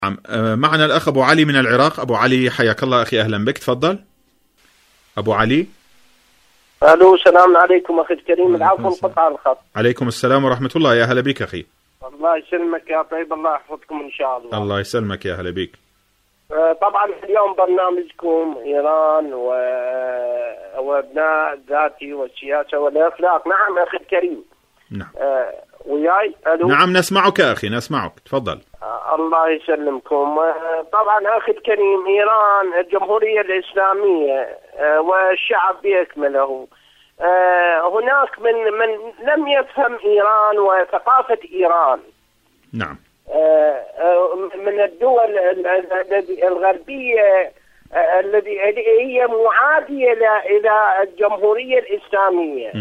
نعم. معنا الأخ أبو علي من العراق. أبو علي حياك الله أخي، أهلا بك، تفضل أبو علي. ألو، السلام عليكم أخي الكريم. العفو، انقطع الخط. عليكم السلام ورحمة الله، يا هلا بك أخي. الله يسلمك يا طيب، الله يحفظكم إن شاء الله. الله يسلمك، يا هلا بك. طبعا اليوم برنامجكم إيران وابناء الذاتي والسياسة والأخلاق. نعم أخي الكريم. نعم. وياي. ألو. نعم نسمعك أخي، نسمعك، تفضل. الله يسلمكم. طبعا أخي الكريم، إيران الجمهورية الإسلامية والشعب بأكمله، هناك من لم يفهم إيران وثقافة إيران. نعم. من الدول الغربية التي هي معادية إلى الجمهورية الإسلامية.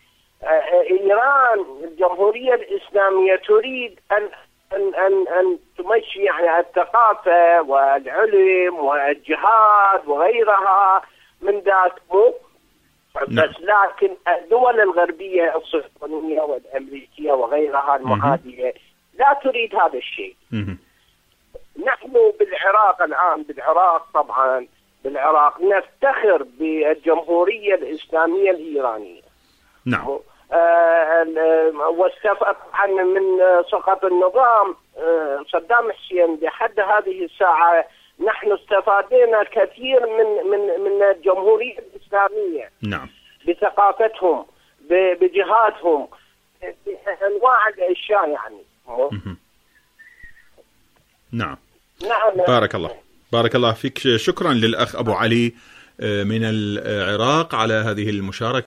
إيران الجمهورية الإسلامية تريد أن تمشي يعني الثقافة والعلم والجهاد وغيرها من ذاك بس، لكن الدول الغربية الصهيونية والأمريكية وغيرها المعادية لا تريد هذا الشيء. نحن بالعراق الآن، طبعا بالعراق نفتخر بالجمهورية الإسلامية الإيرانية. نعم. طبعا من سقط النظام صدام حسين لحد هذه الساعة نحن استفادنا كثير من الجمهورية الإسلامية. نعم. بثقافتهم، بجهادهم، بأنواع الأشياء يعني. نعم. نعم. بارك الله فيك. شكرا للأخ أبو علي من العراق على هذه المشاركة.